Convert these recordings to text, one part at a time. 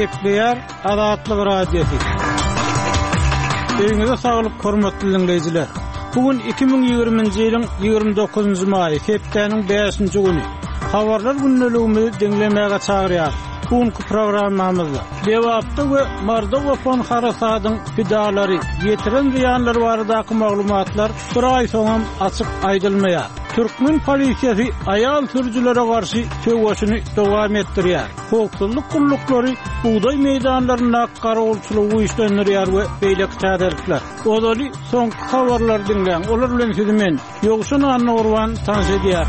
Bekleyer Azatlyk Radiosu. Öňüňizde saglyk hormatly dinleýijiler. Bugün 2020-nji ýylyň 29-njy maýy, hepdeniň 5-nji güni. Habarlar günnäligimizi dinlemäge çagyrýar. Bugünkü programmamyzda Lewapda we Mardowapon harasadyň pidalary, ýetiren ziýanlar baradaky maglumatlar bir ay soňam açyk aýdylmaýar. Türkmen polisiýasy aýal sürüjilere garşy töwüşini dowam etdirýär. Howpsuzlyk gullukları buğday meýdanlaryna garagulçylyk uýuşdurýar we beýlek täderlikler. Odaly soňky habarlar dinleň. Olar bilen sizimen Ýogşan Anna Urban tanış edýär.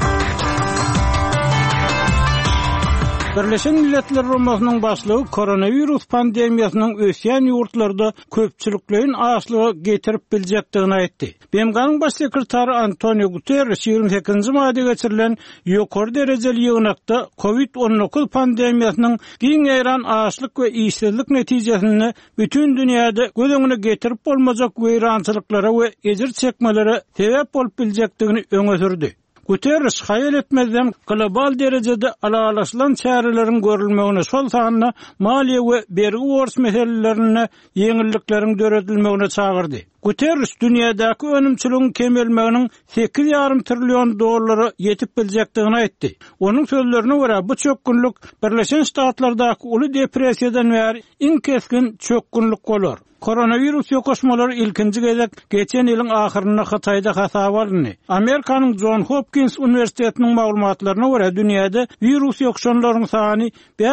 Birleşen Milletler Romasynyň başlygy koronavirus pandemiýasynyň ösýän ýurtlarda köpçülikliň aşlygy getirip biljekdigini aýtdy. BMG'nyň baş sekretary Antonio Guterres 28-nji maýda geçirilen ýokary derejeli ýygnakda COVID-19 pandemiýasynyň giň eýran aşlyk we işsizlik netijesini bütün dünýäde göz öňüne getirip bolmajak weýrançylyklara we ejir çekmelere sebäp bolup biljekdigini öňe sürdi. Guterres hayal etmezden global derecede alalaşılan çarelerin görülmegine şol sanyna maliýe we bergi wors meselelerine yeňilliklerin döredilmegine çagyrdy. Guterres dünýädäki önümçiligiň kemelmeginiň 8,5 trillion dollary yetip biljekdigini aýtdy. Onuň sözlerine görä bu çökgünlük Birleşen Ştatlardaky uly depressiýadan bäri iň keskin çökgünlük bolar. Koronavirus ýokaşmalary ilkinji gezek geçen ýylyň ahyryna Hataýda hasap alındy. Amerikanyň Johns Hopkins Üniversitetiniň maglumatlaryna görä dünýäde virus ýokşanlaryň sany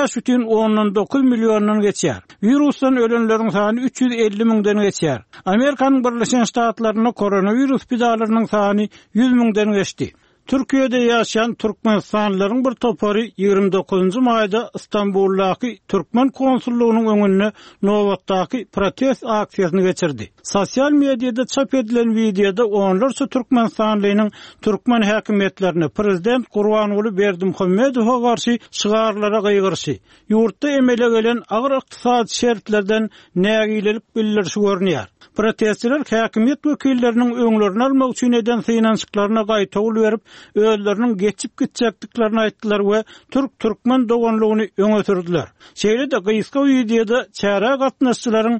5,9 millionyny geçýär. Virusdan ölenleriň sany 350 miňden geçýär. Amerikanyň Birleşen Ştatlaryna koronavirus pidalarynyň sany 100 miňden geçdi. Türkiýede ýaşaýan türkmenistanylaryň bir topary 29-njy maýda Istanbuldaky Türkmen konsullugynyň öňünde nowatdaky protest aksiýasyny geçirdi. Sosial mediada çap edilen videoda onlarça türkmenistanlynyň türkmen häkimetlerine prezident Gurbanuly Berdimuhammedowa garşy şygarlara gaýgyrşy, ýurtda emele gelen agyr ykdysady şertlerden nägilelik bildirişi görnýär. Protestçiler häkimet wekilleriniň öňlerini almak üçin eden synançyklaryna gaýtawl berip özleriniň geçip gitjekdiklerini aýtdylar we türkmen doganlygyny öňe sürdiler. Şeýle-de gyýyska videoda çäre gatnaşçylaryň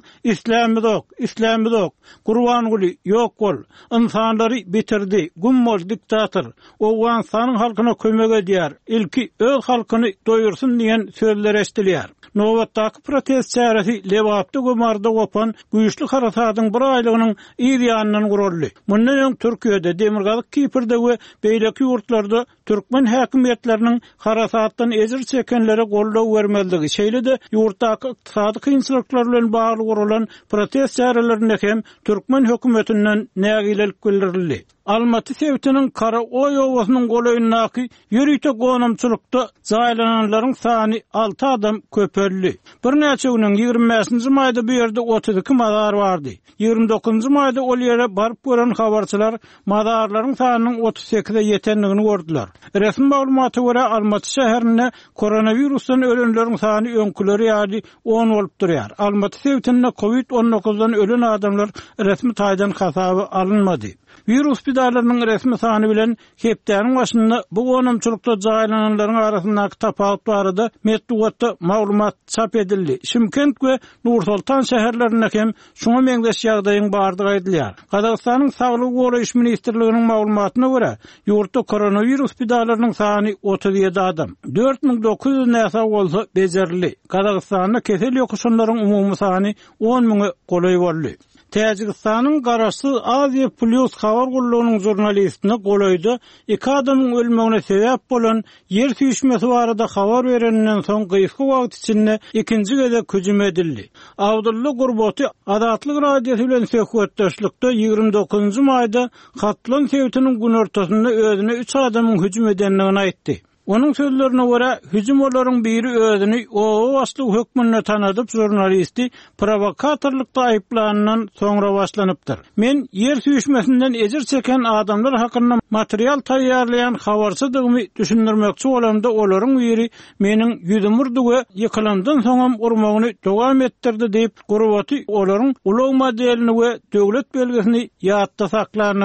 İslamy dok, Gurbanuly ýok bol, insanlary bitirdi, gummol diktator, Owganistanyň halkyna kömek edýär, ilki öz halkyny doýursun diýen sözler eşdilýär. Nowatdaky protest çäresi Lewapda we Mardowapon güýçli harasadyň bir aýlygynyň ýerýanynyň guruldy. Mundan öň Türkiýede, Demirgazyk, Kiprde we beýleki ýurtlarda türkmen häkimetleriniň harasatdan ejir çekenlere gollaw bermeldigi, şeýle-de ýurtdaky ykdysady kynçylyklar bilen bagly gurulan protest çärelerine hem türkmen hökümetinden nägilelik bildirildi. Almaty sewtiniň Kara Oy owasynyň golayyndaky ýürüýte gonamçylykda jaýlananlaryň sany 6 adam köpeldi. Bir näçe güniň 25-nji maýda bu ýerde 32 madar bardy. 29-njy maýda ol ýere baryp gören habarçylar madarlaryň sanynyň 38-e ýetenligini gördüler. Resmi maglumaty görä Almaty şäherinde koronavirusdan ölenleriň sany öňküleri ýaly 10 bolup durýar. Almaty sewtinde COVID-19-dan ölen adamlar resmi taýdan hasaby alınmady. Virus pidalarynyň resmi sany bilen hepdeniň başynda bu gonamçylykda jaýlananlaryň arasyndaky tapaut barada metduatda maglumat çap edildi. Şymkent we Nur-Sultan şäherlerinde hem şoňa meňzeş ýagdaýyň bardygy aýdylýar. Gazagystanyň Saglyk goraýyş ministrliginiň maglumatyna görä, ýurtda koronavirus pidalarynyň sany 37 adam. 4900 näsa bolsa bejerli. Gazagystanda kesel ýokuşanlaryň umumy sany 10 miňe golaý boldy. Täjikistanyň garaşy Aziya Plus habar gullugynyň jurnalistine golaýda 2 adamyň ölmegine sebäp bolan ýer süýşmesi barada habar berenden soň gyýyşky wagt içinde ikinji gezek hüjüm edildi. Abdulla Gurbaty Azatlyk Radiosu bilen söhbetdeşlikde 29-njy maýda Hatlan sewtiniň gün ortasynda özüne 3 adamyň hüjüm edenligini aýtdy. Onun sözlerine göre hüjüm olaryň biri özüni o başly hökmünde tanadyp jurnalisti provokatorlukda aýyplanandan soňra başlanypdyr. Men yer süýşmesinden ejir çeken adamlar hakynda material taýýarlayan habarçydygymy düşündirmekçi bolamda olaryň biri meniň ýüzüm urdy we ýykylandan soňam urmagyny dowam etdirdi diýip Gurbaty olaryň ulug modelini we döwlet belgesini ýatda saklarny